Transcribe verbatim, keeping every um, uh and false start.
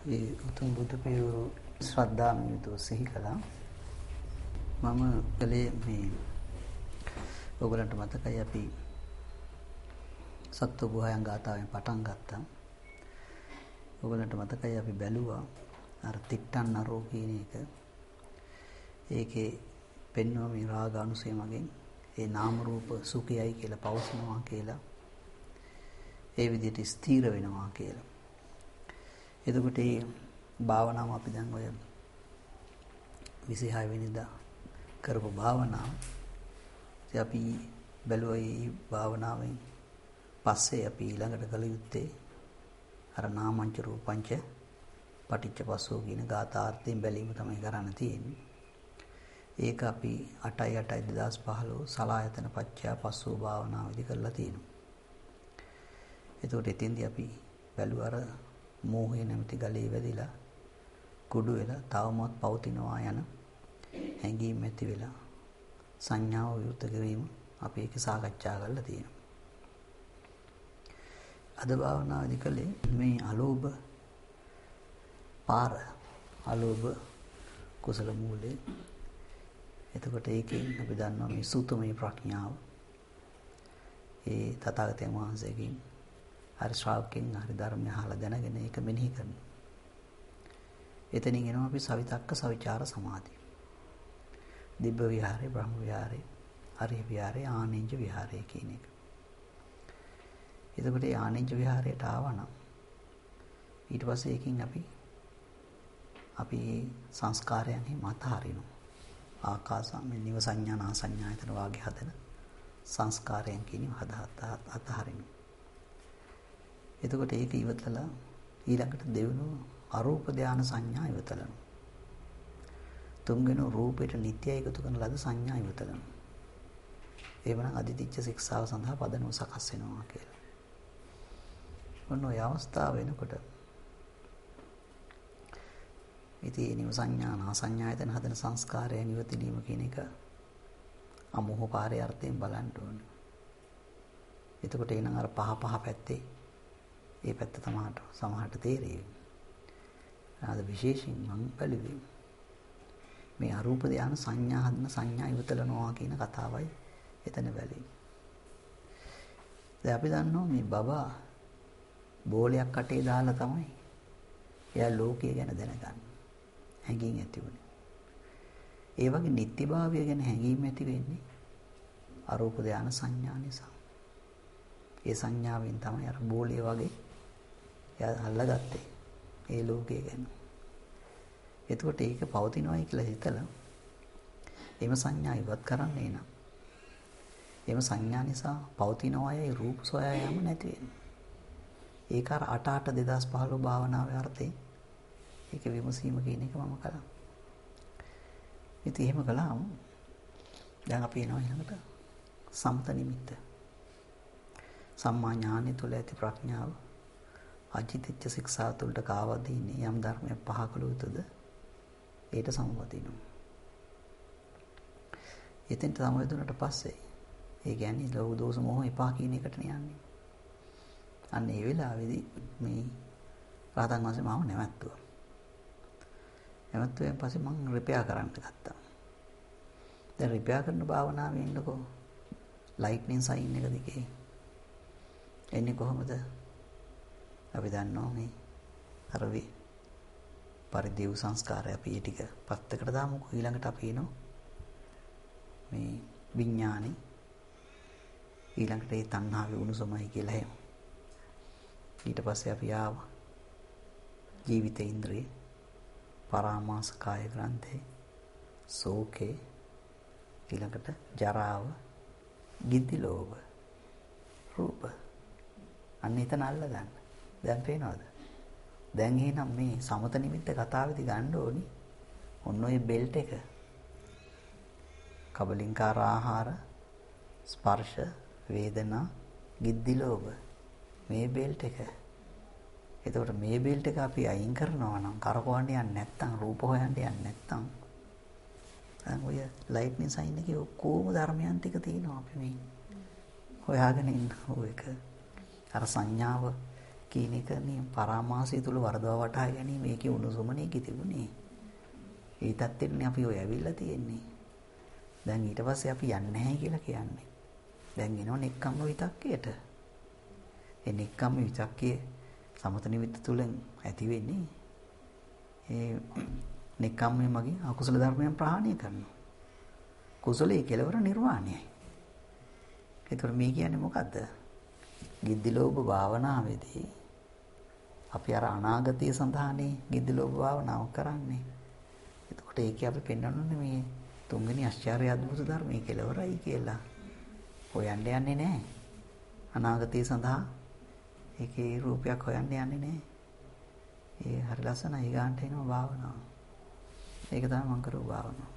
ඒ උතුම් බුදු පියවරු ශ්‍රද්ධාවෙන් යුතුව සිහි කළා. මම කලේ මේ ඔයගලන්ට මතකයි අපි සත්ව ගුහායන් ගාථාවෙන් පටන් ගත්තා. ඔයගලන්ට මතකයි අපි බැලුවා අර තිට්ටන් නරෝ කියන එක. ඒකේ පෙන්වන මේ රාග අනුසය මගෙන් ඒ නාම රූප සුඛයයි කියලා පවසනවා කියලා. ඒ විදිහට ස්ථීර වෙනවා කියලා. එතකොට මේ භාවනාව අපි දැන් ඔය විසිහය වෙනිදා කරපු භාවනාව. ඉතින් අපි බැලුවා මේ භාවනාවෙන් පස්සේ අපි ඊළඟට කළ යුත්තේ අර නාමංච රූපංච පටිච්චපස්සෝ කියන ගාථාර්ථයෙන් බැලීම තමයි කරන්න තියෙන්නේ. ඒක අපි අටයි අටයි දෙදාස් පහළොව සලායතන පච්චය පස්සෝ භාවනාවේදී කරලා තියෙනවා. එතකොට එතෙන්දී අපි බැලුවා අර මෝහය නැමැති ගලේ වැදිලා කුඩු වෙලා තවමත් පවතිනවා යන හැඟීම් ඇති වෙලා සංඥාව විවෘත කිරීම අපි ඒක සාකච්ඡා කරලා තියෙනවා. අද භාවනාවේදී කලේ මේ අලෝභ පාර අලෝභ කුසල මූලේ. එතකොට ඒකෙන් අපි දන්නවා මේ සූතමේ ප්‍රඥාව ඒ තථාගතයන් වහන්සේගෙන් හරි ශ්‍රාවකෙන් හරි ධර්මය අහලා දැනගෙන ඒක මෙනෙහි කරනවා. එතනින් එනවා අපි සවිතක්ක සවිචාර සමාධිය. දිබ්බ විහාරේ, බ්‍රහ්ම විහාරේ, හරි විහාරේ, ආනෙන්ජ විහාරේ කියන එක. එතකොට ඒ ආනෙන්ජ විහාරයට ආවනම් ඊට පස්සේ ඒකින් අපි අපි සංස්කාරයන් හිමත හරිනවා. ආකාසම් නිව සංඥා නා සංඥායතන වාගේ හදන සංස්කාරයන් කියනව හදහත් අතහරිනවා. එතකොට ඒක ඉවතලා ඊළඟට දෙවෙනි අරූප ධාන සංඥා ඉවතලනවා. තුන්වෙනි රූපයට නිට්ටය එකතු කරන ලද සංඥා ඉවතලනවා. එවනම් අදිතිච්ච ශික්ෂාව සඳහා පදනම සකස් වෙනවා කියලා. මොන ඔය අවස්ථාව වෙනකොට ඉතින් නිව සංඥා නා සංඥායතන හදන සංස්කාරය නිවතිලීම කියන එක අමෝහ පාරේ අර්ථයෙන් බලන්න ඕනේ. එතකොට එනං අර පහ පහ පැත්තේ ඒ පැත්ත තමයි සමහරට තේරෙන්නේ. ආද විශේෂයෙන් මම බැලුවේ මේ අරූප ධාන සංඥා හදන සංඥා ඉවතලනවා කියන කතාවයි එතන බැලුවේ. දැන් අපි දන්නවා මේ බබා බෝලයක් කටේ දාලා තමයි එයා ලෝකය ගැන දැනගන්නේ. හැඟීම් ඇති වුණේ. ඒ වගේ නිත්‍යභාවය ගැන හැඟීම් ඇති වෙන්නේ අරූප ධාන සංඥා නිසා. ඒ සංඥාවෙන් තමයි අර බෝලේ වගේ එයා අල්ලගත්තේ ඒ ලෝකය ගැන. එතකොට ඒක පවතිනවායි කියලා හිතලා එම සංඥා ඉවත් කරන්නේ නම් එම සංඥා නිසා පවතිනවායි රූප සොයා යාම නැති වෙනවා. ඒක අර අට අට දෙදාස් පහළොව භාවනාවේ අර්ථය. ඒක විමසීම කියන එක මම කළා. ඉතින් එහෙම කළාම දැන් අපි එනවා ඊළඟට සම්ත නිමිත්ත. සම්මා ඥානෙ තුළ ඇති ප්‍රඥාව අජිතිච්ච ශික්ෂා තුළට කාවදීනේ යම් ධර්මයක් පහ කළ යුතුද ඒට සමවදිනවා. එතෙන්ට සමවැදුනට පස්සේ ඒ කියන්නේ ලෝභ දෝෂ මොහ එපා කියන එකට යන්නේ. අන්න ඒ වෙලාවේදී මේ රහතන් වහන්සේ මාව නැවැත්තුවා. නැවැත්තුවෙන් පස්සේ මම රිපෙයාර් කරන්න ගත්තා. දැන් රිපෙයාර් කරන භාවනාවේ ඉන්නකෝ ලයිට්නින් සයින් එක දිගේ එන්නේ කොහොමද? අපි දන්නවා මේ අර වි පරිදේව සංස්කාරය අපි ඒ ටික පත්තකට දාමුකෝ. ඊළඟට අපි එනවා මේ විඥානේ. ඊළඟට ඒ තණ්හාවේ උණුසුමයි කියලා එහෙම. ඊට පස්සේ අපි ආවා ජීවිත ඉන්ද්‍රිය, පරාමාස කාය ග්‍රන්ථේ, සෝකේ, ඊළඟට ජරාව, ගිද්දි ලෝභ, රූප. අන්න එතන අල්ල ගන්න. දැන් පේනවද? දැන් එහෙනම් මේ සමත නිමිත්ත කතාවේදී ගන්න ඕනි ඔන්න ඔය බෙල්ට් එක. කබලින්කාර ආහාර, ස්පර්ශ, වේදනා, ගිද්දි ලෝභ. මේ බෙල්ට් එක. එතකොට මේ බෙල්ට් එක අපි අයින් කරනවා නම් කරකවන්න යන්නේ නැත්තම් රූප හොයන්න යන්නේ නැත්තම් දැන් ඔය ලයිට්නින් සයින් එකේ ඔක්කොම ධර්මයන් ටික තියෙනවා අපි මේ හොයාගෙන ඉන්න ඕ එක. අර සංඥාව කියන එකනේ පරාමාසය තුල වරදව වටහා ගැනීම මේකේ උණුසුමනේ තිබුණේ. ඒ තත්ත්වෙන්නේ අපි ඔය ඇවිල්ලා තියෙන්නේ. දැන් ඊට පස්සේ අපි යන්නේ නැහැ කියලා කියන්නේ. දැන් එනවා නෙක්ඛම්ම විතක්කයට. ඒ නෙක්ඛම්ම විතක්කයේ සමත නිමිත්ත තුලින් ඇති වෙන්නේ ඒ නෙක්ඛම්මයේ මගින් අකුසල ධර්මයන් ප්‍රහාණය කරනවා. කුසලයේ කෙලවර නිර්වාණයයි. ඒතර මේ කියන්නේ මොකද්ද? ගිද්දිලෝභ භාවනාවේදී අපි අර අනාගතය සඳහානේ ගිද්දිලෝභ භාවනාව කරන්නේ. එතකොට ඒකේ අපි පෙන්වන්නේ මේ තුන්වෙනි ආශ්චර්ය අద్భుත ධර්මයේ කෙලවරයි කියලා. හොයන්න යන්නේ නැහැ. අනාගතය සඳහා ඒකේ රූපයක් හොයන්න යන්නේ නැහැ. ඒ හරි ලස්සනයි ගාන්ට එනවා භාවනාව. ඒක තමයි මම කරපු භාවනාව.